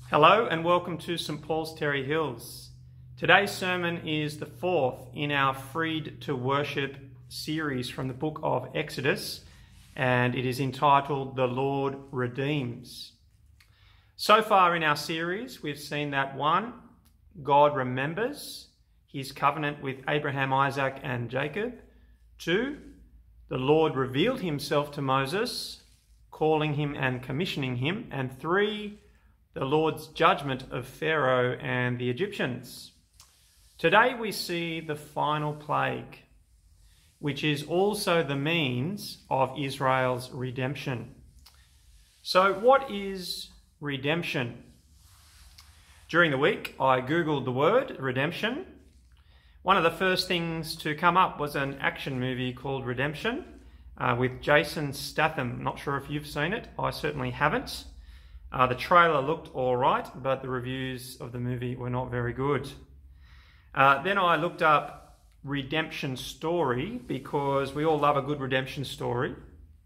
Hello and welcome to St Paul's Terry Hills. Today's sermon is the fourth in our Freed to Worship series from the book of Exodus, and it is entitled The Lord Redeems. So far in our series, we've seen that 1, God remembers his covenant with Abraham, Isaac and Jacob. 2, the Lord revealed himself to Moses, calling him and commissioning him. And 3, the Lord's judgment of Pharaoh and the Egyptians. Today we see the final plague, which is also the means of Israel's redemption. So what is redemption? During the week, I googled the word redemption. One of the first things to come up was an action movie called Redemption with Jason Statham. Not sure if you've seen it. I certainly haven't. The trailer looked all right, but the reviews of the movie were not very good. Then I looked up redemption story because we all love a good redemption story.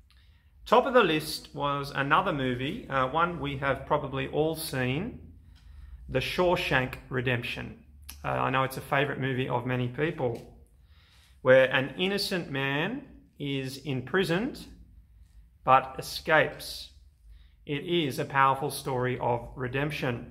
Top of the list was another movie, one we have probably all seen, The Shawshank Redemption. I know it's a favourite movie of many people, where an innocent man is imprisoned but escapes. It is a powerful story of redemption.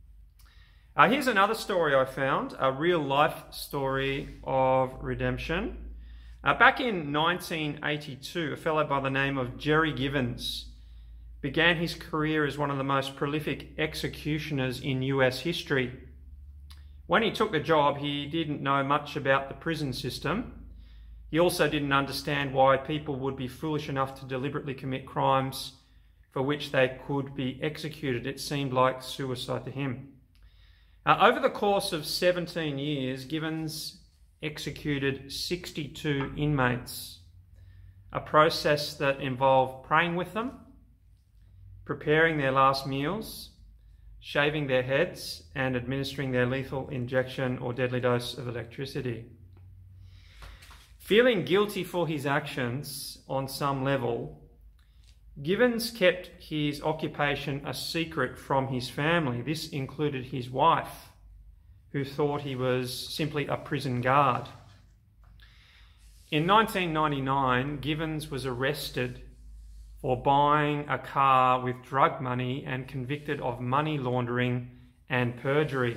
Here's another story I found, a real-life story of redemption. Back in 1982, a fellow by the name of Jerry Givens began his career as one of the most prolific executioners in US history. When he took the job, he didn't know much about the prison system. He also didn't understand why people would be foolish enough to deliberately commit crimes for which they could be executed. It seemed like suicide to him. Over the course of 17 years, Givens executed 62 inmates, a process that involved praying with them, preparing their last meals, shaving their heads, and administering their lethal injection or deadly dose of electricity. Feeling guilty for his actions on some level, Givens kept his occupation a secret from his family. This included his wife, who thought he was simply a prison guard. In 1999, Givens was arrested for buying a car with drug money and convicted of money laundering and perjury.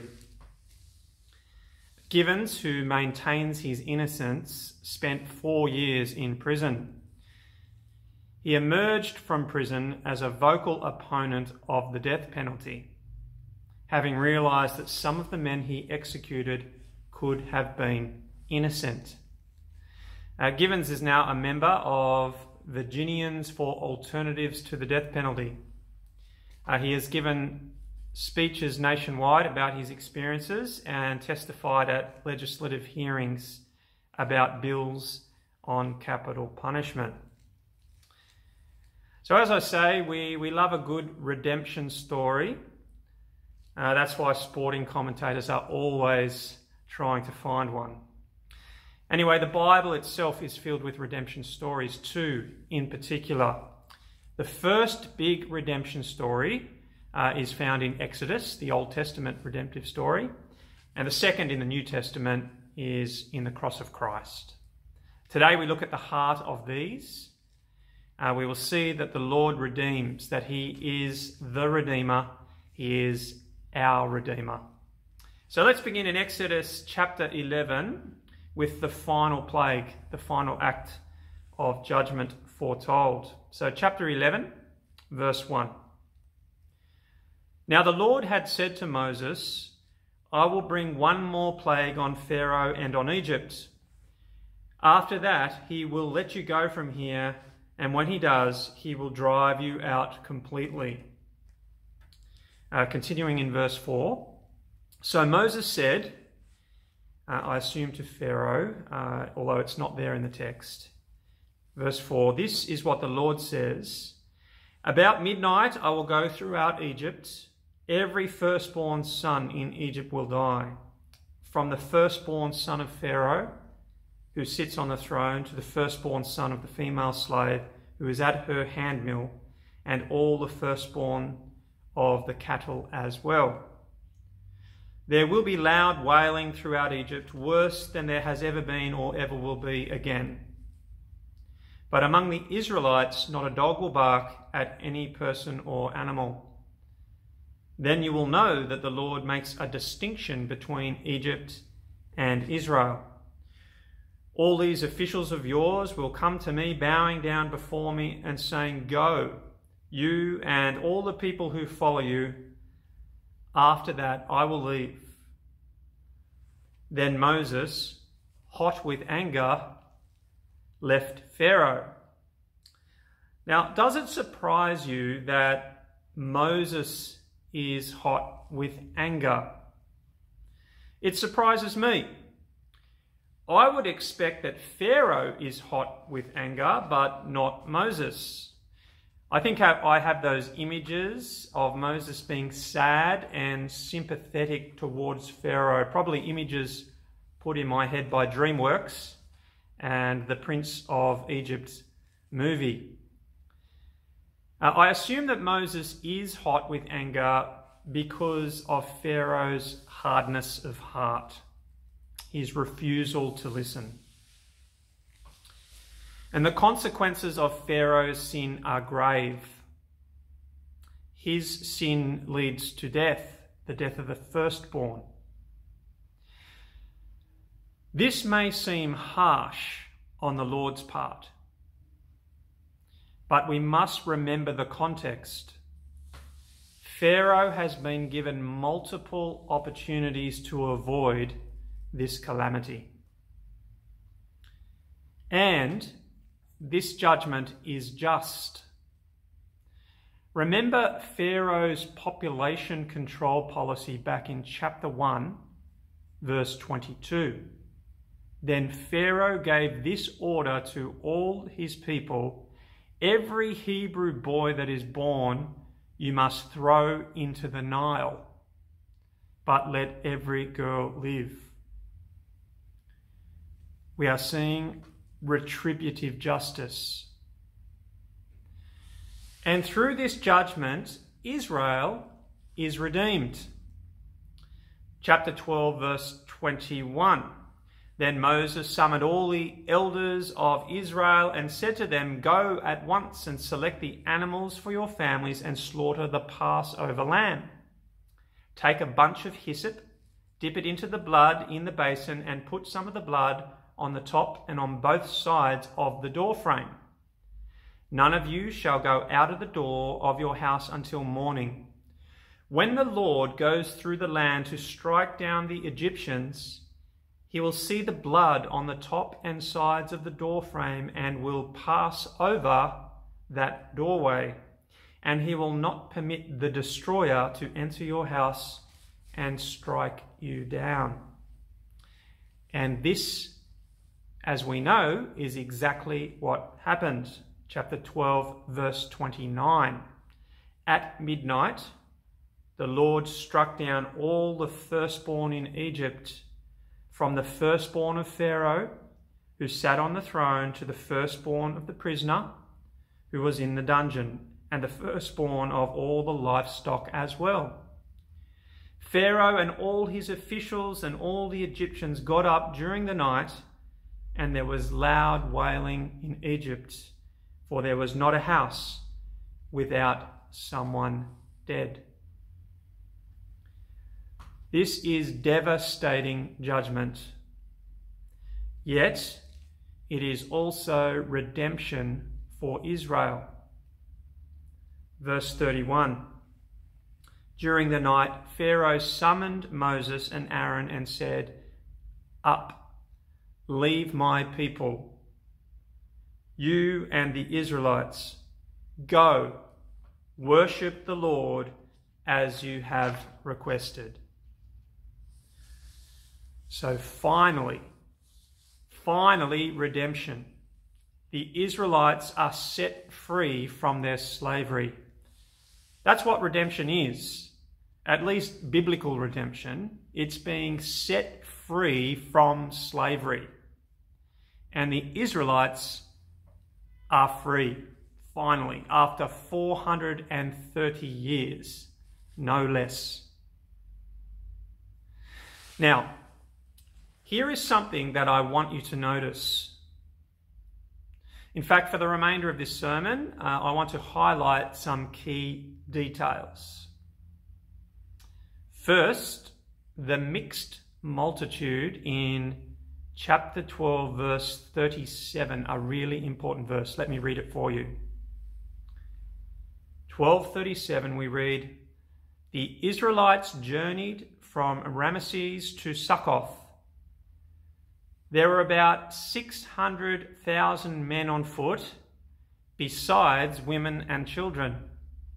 Givens, who maintains his innocence, spent 4 years in prison. He emerged from prison as a vocal opponent of the death penalty, having realised that some of the men he executed could have been innocent. Givens is now a member of Virginians for Alternatives to the Death Penalty. He has given speeches nationwide about his experiences and testified at legislative hearings about bills on capital punishment. So as I say, we love a good redemption story. That's why sporting commentators are always trying to find one. Anyway, the Bible itself is filled with redemption stories, 2 in particular. The first big redemption story is found in Exodus, the Old Testament redemptive story. And the second in the New Testament is in the cross of Christ. Today we look at the heart of these. We will see that the Lord redeems, that he is the Redeemer, he is our Redeemer. So let's begin in Exodus chapter 11 with the final plague, the final act of judgment foretold. So chapter 11, verse 1. Now the Lord had said to Moses, I will bring one more plague on Pharaoh and on Egypt. After that, he will let you go from here, and when he does, he will drive you out completely. Continuing in verse 4. So Moses said, I assume to Pharaoh, although it's not there in the text. Verse 4, this is what the Lord says. About midnight I will go throughout Egypt. Every firstborn son in Egypt will die. From the firstborn son of Pharaoh, who sits on the throne, to the firstborn son of the female slave who is at her handmill, and all the firstborn of the cattle as well. There will be loud wailing throughout Egypt, worse than there has ever been or ever will be again. But among the Israelites, not a dog will bark at any person or animal. Then you will know that the Lord makes a distinction between Egypt and Israel. All these officials of yours will come to me, bowing down before me and saying, "Go, you and all the people who follow you. After that, I will leave." Then Moses, hot with anger, left Pharaoh. Now, does it surprise you that Moses is hot with anger? It surprises me. I would expect that Pharaoh is hot with anger, but not Moses. I think I have those images of Moses being sad and sympathetic towards Pharaoh, probably images put in my head by DreamWorks and the Prince of Egypt movie. I assume that Moses is hot with anger because of Pharaoh's hardness of heart, his refusal to listen. And the consequences of Pharaoh's sin are grave. His sin leads to death, the death of the firstborn. This may seem harsh on the Lord's part, but we must remember the context. Pharaoh has been given multiple opportunities to avoid this calamity. And this judgment is just. Remember Pharaoh's population control policy back in chapter 1, verse 22. Then Pharaoh gave this order to all his people: "Every Hebrew boy that is born you must throw into the Nile, but let every girl live." We are seeing retributive justice. And through this judgment, Israel is redeemed. Chapter 12, verse 21. Then Moses summoned all the elders of Israel and said to them, "Go at once and select the animals for your families and slaughter the Passover lamb. Take a bunch of hyssop, dip it into the blood in the basin, and put some of the blood on the top and on both sides of the doorframe. None of you shall go out of the door of your house until morning. When the Lord goes through the land to strike down the Egyptians, he will see the blood on the top and sides of the doorframe and will pass over that doorway, and he will not permit the destroyer to enter your house and strike you down." And this, as we know, is exactly what happened. Chapter 12, verse 29. At midnight, the Lord struck down all the firstborn in Egypt, from the firstborn of Pharaoh, who sat on the throne, to the firstborn of the prisoner who was in the dungeon, and the firstborn of all the livestock as well. Pharaoh and all his officials and all the Egyptians got up during the night, and there was loud wailing in Egypt, for there was not a house without someone dead. This is devastating judgment. Yet, it is also redemption for Israel. Verse 31. During the night, Pharaoh summoned Moses and Aaron and said, "Up, leave my people, you and the Israelites. Go, worship the Lord as you have requested." So finally, redemption. The Israelites are set free from their slavery. That's what redemption is. At least biblical redemption. It's being set free from slavery. And the Israelites are free, finally, after 430 years no less. Now, here is something that I want you to notice. In fact, for the remainder of this sermon, I want to highlight some key details. First, the mixed multitude in chapter 12, verse 37, a really important verse. Let me read it for you. 12:37, we read, "The Israelites journeyed from Ramesses to Succoth. There were about 600,000 men on foot, besides women and children.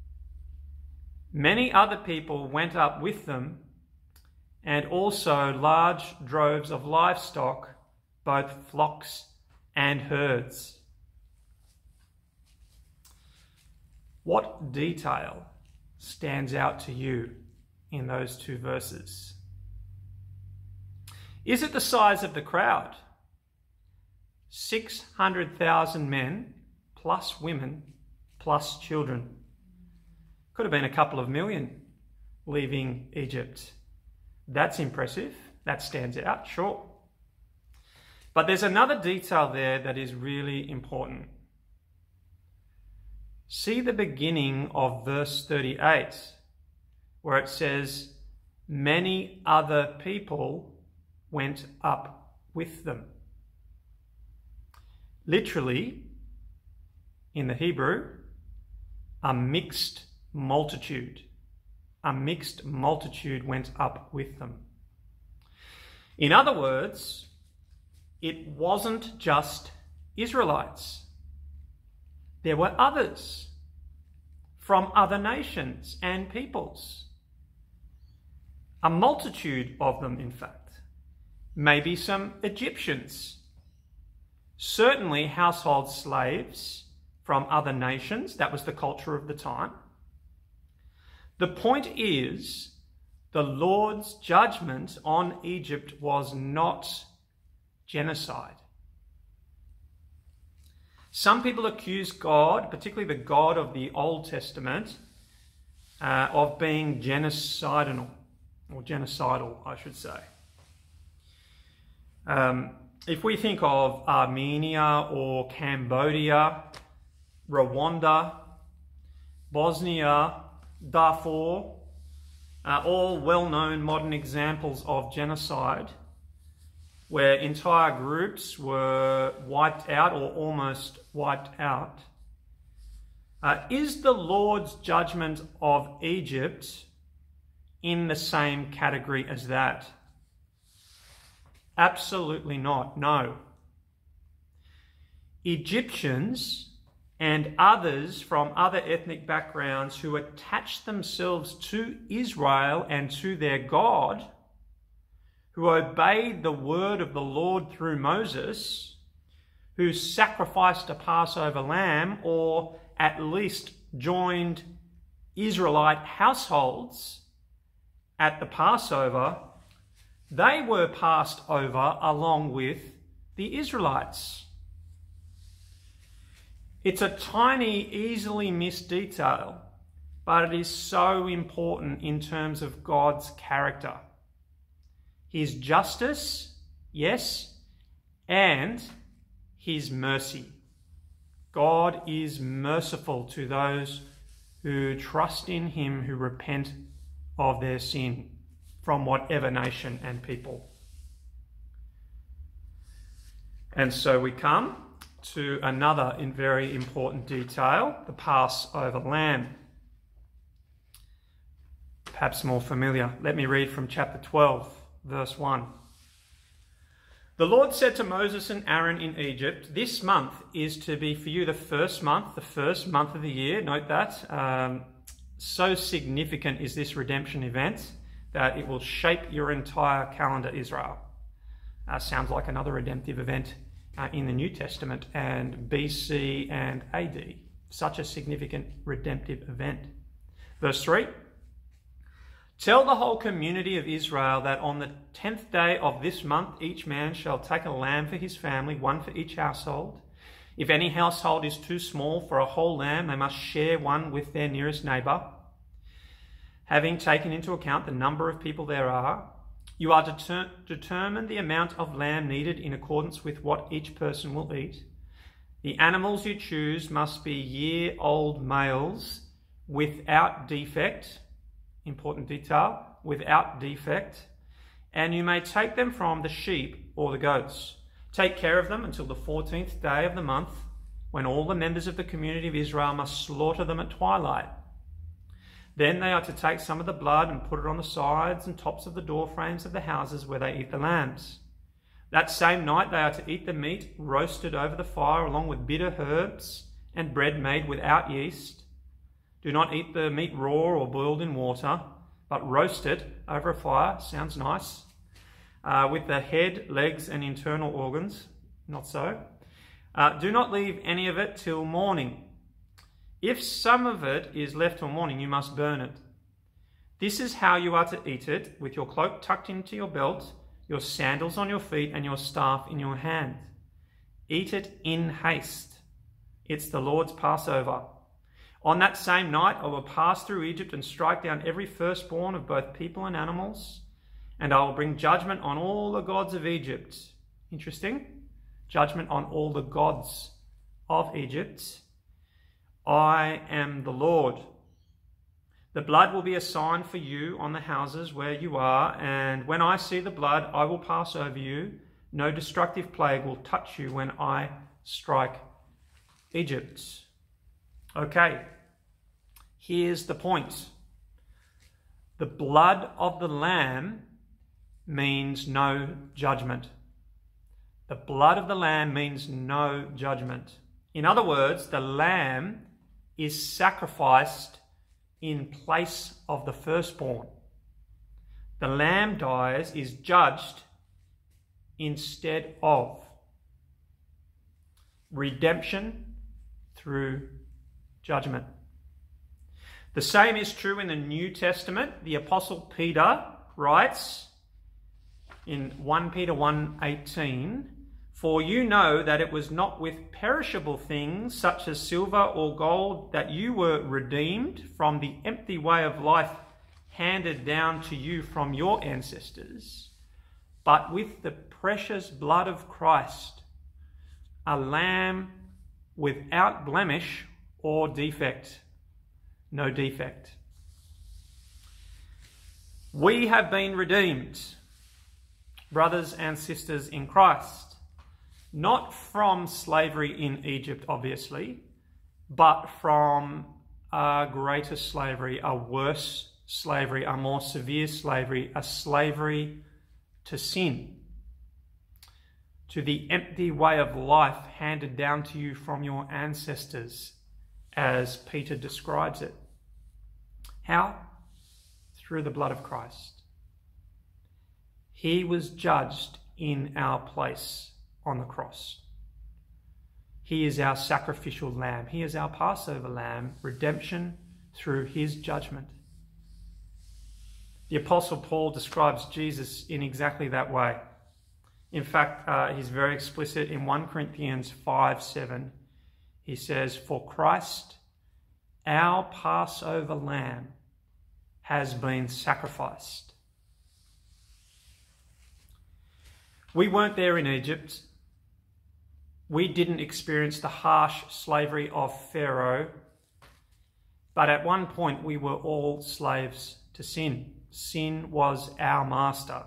Many other people went up with them, and also large droves of livestock, both flocks and herds." What detail stands out to you in those two verses? Is it the size of the crowd? 600,000 men, plus women, plus children. Could have been a couple of million leaving Egypt. That's impressive. That stands out, sure. But there's another detail there that is really important. See the beginning of verse 38, where it says, "Many other people went up with them." Literally, in the Hebrew, a mixed multitude. A mixed multitude went up with them. In other words, it wasn't just Israelites. There were others from other nations and peoples. A multitude of them, in fact. Maybe some Egyptians. Certainly household slaves from other nations. That was the culture of the time. The point is, the Lord's judgment on Egypt was not genocide. Some people accuse God, particularly the God of the Old Testament, of being genocidal, I should say. If we think of Armenia or Cambodia, Rwanda, Bosnia, Darfur, all well-known modern examples of genocide, where entire groups were wiped out or almost wiped out. Is the Lord's judgment of Egypt in the same category as that? Absolutely not, no. Egyptians and others from other ethnic backgrounds who attached themselves to Israel and to their God, who obeyed the word of the Lord through Moses, who sacrificed a Passover lamb or at least joined Israelite households at the Passover, they were passed over along with the Israelites. It's a tiny, easily missed detail, but it is so important in terms of God's character. His justice, yes, and his mercy. God is merciful to those who trust in him, who repent of their sin from whatever nation and people. And so we come to another very important detail, the Passover lamb. Perhaps more familiar. Let me read from chapter 12. Verse 1. "The Lord said to Moses and Aaron in Egypt, 'This month is to be for you the first month of the year.'" Note that. So significant is this redemption event that it will shape your entire calendar, Israel. Sounds like another redemptive event in the New Testament and BC and AD. Such a significant redemptive event. Verse 3. "Tell the whole community of Israel that on the 10th day of this month, each man shall take a lamb for his family, one for each household. If any household is too small for a whole lamb, they must share one with their nearest neighbour. having taken into account the number of people there are, you are to determine the amount of lamb needed in accordance with what each person will eat. The animals you choose must be year-old males without defect, important detail, without defect, and you may take them from the sheep or the goats. Take care of them until the 14th day of the month, when all the members of the community of Israel must slaughter them at twilight. Then they are to take some of the blood and put it on the sides and tops of the door frames of the houses where they eat the lambs. That same night they are to eat the meat roasted over the fire along with bitter herbs and bread made without yeast. Do not eat the meat raw or boiled in water, but roast it over a fire. Sounds nice. With the head, legs and internal organs. Not so. Do not leave any of it till morning. If some of it is left till morning, you must burn it. This is how you are to eat it, with your cloak tucked into your belt, your sandals on your feet, and your staff in your hand. Eat it in haste. It's the Lord's Passover. On that same night I will pass through Egypt and strike down every firstborn of both people and animals, and I will bring judgment on all the gods of Egypt. Interesting. Judgment on all the gods of Egypt. I am the Lord. The blood will be a sign for you on the houses where you are, and when I see the blood, I will pass over you. No destructive plague will touch you when I strike Egypt. Okay, here's the point. The blood of the lamb means no judgment. The blood of the lamb means no judgment. In other words, the lamb is sacrificed in place of the firstborn. The lamb dies, is judged instead of. Redemption through judgment. The same is true in the New Testament. The Apostle Peter writes in 1 Peter 1:18, "For you know that it was not with perishable things such as silver or gold that you were redeemed from the empty way of life handed down to you from your ancestors, but with the precious blood of Christ, a lamb without blemish or defect." No defect. We have been redeemed, brothers and sisters in Christ. Not from slavery in Egypt, obviously, but from a greater slavery, a worse slavery, a more severe slavery, a slavery to sin, to the empty way of life handed down to you from your ancestors, as Peter describes it. How? Through the blood of Christ. He was judged in our place on the cross. He is our sacrificial lamb. He is our Passover lamb, redemption through his judgment. The Apostle Paul describes Jesus in exactly that way. In fact, he's very explicit in 1 Corinthians 5:7. He says, "For Christ, our Passover lamb, has been sacrificed." We weren't there in Egypt. We didn't experience the harsh slavery of Pharaoh, but at one point we were all slaves to sin. Sin was our master.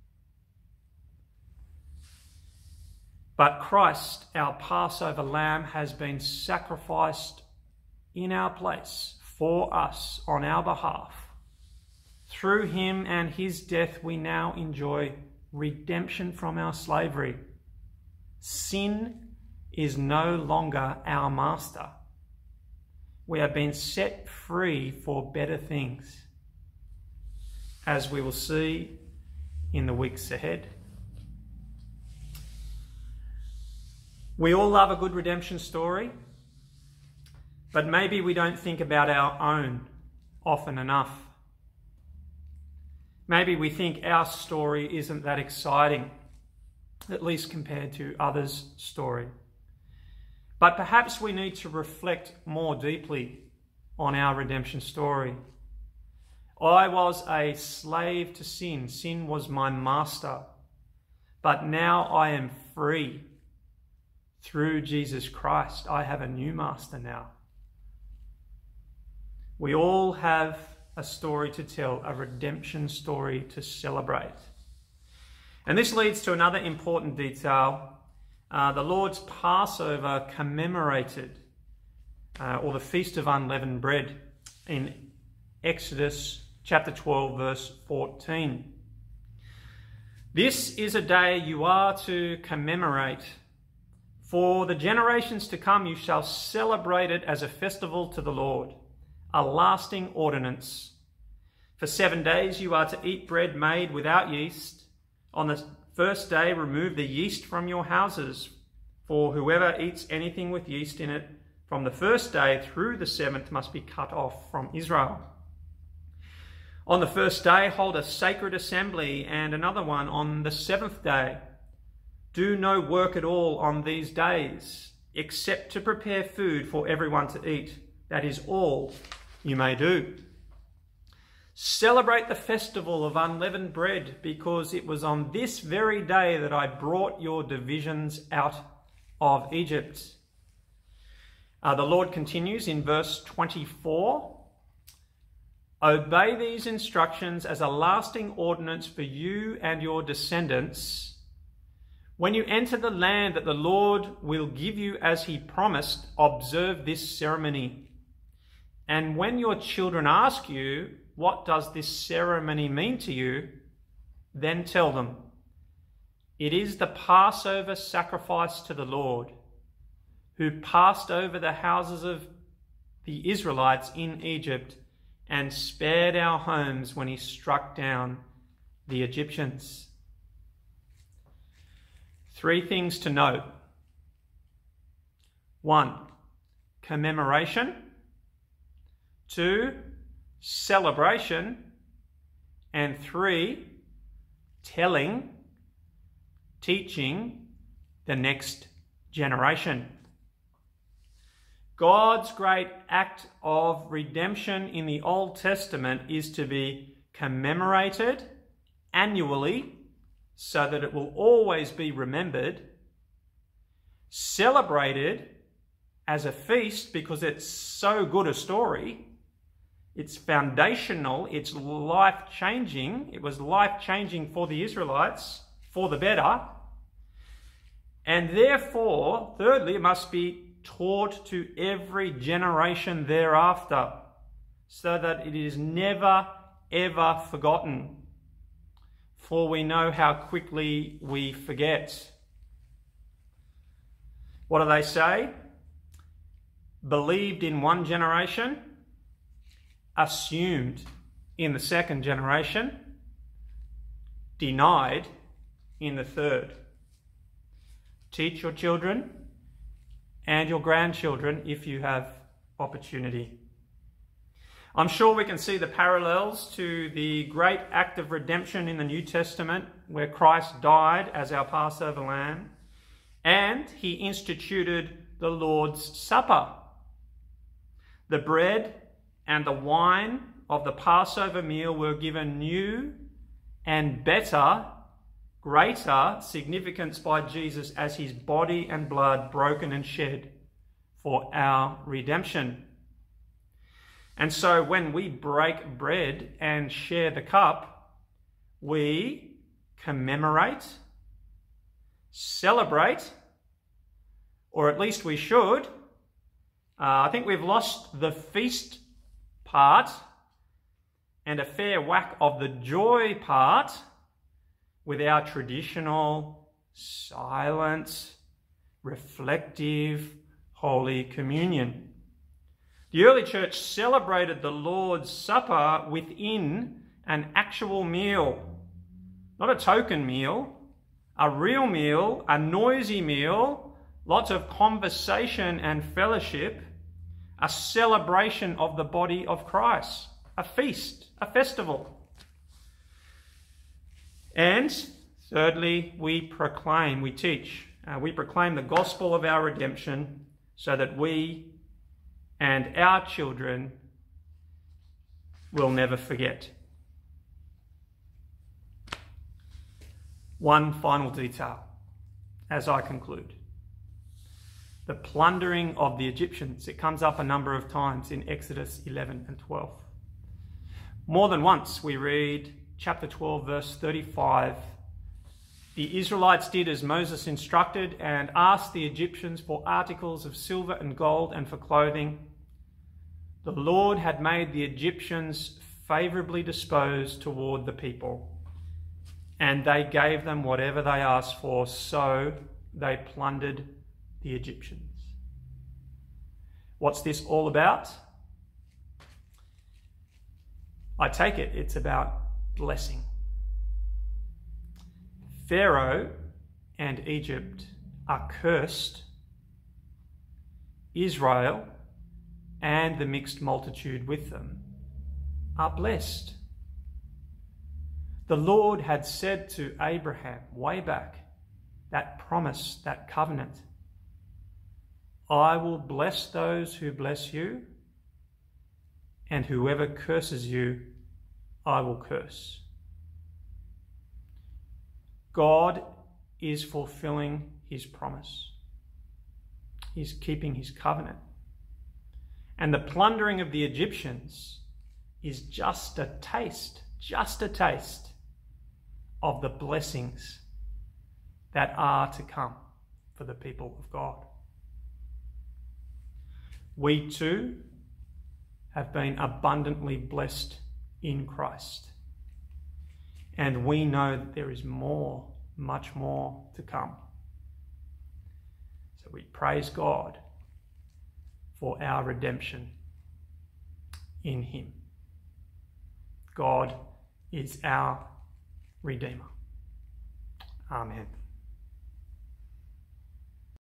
But Christ, our Passover lamb, has been sacrificed in our place for us on our behalf. Through him and his death, we now enjoy redemption from our slavery. Sin is no longer our master. We have been set free for better things, as we will see in the weeks ahead. We all love a good redemption story, but maybe we don't think about our own often enough. Maybe we think our story isn't that exciting, at least compared to others' story. But perhaps we need to reflect more deeply on our redemption story. I was a slave to sin. Sin was my master. But now I am free. Through Jesus Christ, I have a new master now. We all have a story to tell, a redemption story to celebrate. And this leads to another important detail. The Lord's Passover commemorated, or the Feast of Unleavened Bread, in Exodus chapter 12, verse 14. This is a day you are to commemorate. For the generations to come, you shall celebrate it as a festival to the Lord, a lasting ordinance. For 7 days you are to eat bread made without yeast. On the first day, remove the yeast from your houses. For whoever eats anything with yeast in it from the first day through the seventh must be cut off from Israel. On the first day, hold a sacred assembly, and another one on the seventh day. Do no work at all on these days, except to prepare food for everyone to eat. That is all you may do. Celebrate the festival of unleavened bread, because it was on this very day that I brought your divisions out of Egypt. The Lord continues in verse 24. Obey these instructions as a lasting ordinance for you and your descendants. When you enter the land that the Lord will give you as he promised, observe this ceremony. And when your children ask you, what does this ceremony mean to you? Then tell them, it is the Passover sacrifice to the Lord, who passed over the houses of the Israelites in Egypt and spared our homes when he struck down the Egyptians. 3 things to note. 1, commemoration. 2, celebration. And 3, telling, teaching the next generation. God's great act of redemption in the Old Testament is to be commemorated annually so that it will always be remembered, celebrated as a feast because it's so good a story, it's foundational, it's life-changing. It was life-changing for the Israelites, for the better. And therefore, thirdly, it must be taught to every generation thereafter, so that it is never, ever forgotten. For we know how quickly we forget. What do they say? Believed in one generation, assumed in the second generation, denied in the third. Teach your children and your grandchildren if you have opportunity. I'm sure we can see the parallels to the great act of redemption in the New Testament, where Christ died as our Passover lamb, and he instituted the Lord's Supper. The bread and the wine of the Passover meal were given new and better, greater significance by Jesus as his body and blood broken and shed for our redemption. And so when we break bread and share the cup, we commemorate, celebrate, or at least we should. I think we've lost the feast part and a fair whack of the joy part with our traditional, silent, reflective, Holy Communion. The early church celebrated the Lord's Supper within an actual meal, not a token meal, a real meal, a noisy meal, lots of conversation and fellowship, a celebration of the body of Christ, a feast, a festival. And thirdly, we proclaim, we teach, we proclaim the gospel of our redemption so that we and our children will never forget. One final detail as I conclude. The plundering of the Egyptians. It comes up a number of times in Exodus 11 and 12. More than once we read chapter 12 verse 35. The Israelites did as Moses instructed and asked the Egyptians for articles of silver and gold and for clothing. The Lord had made the Egyptians favourably disposed toward the people, and they gave them whatever they asked for, so they plundered the Egyptians. What's this all about? I take it it's about blessing. Pharaoh and Egypt are cursed. Israel and the mixed multitude with them are blessed. The Lord had said to Abraham way back, that promise, that covenant, I will bless those who bless you, and whoever curses you, I will curse. God is fulfilling his promise. He's keeping his covenant. And the plundering of the Egyptians is just a taste of the blessings that are to come for the people of God. We too have been abundantly blessed in Christ. And we know that there is more, much more to come. So we praise God for our redemption in him. God is our Redeemer. Amen.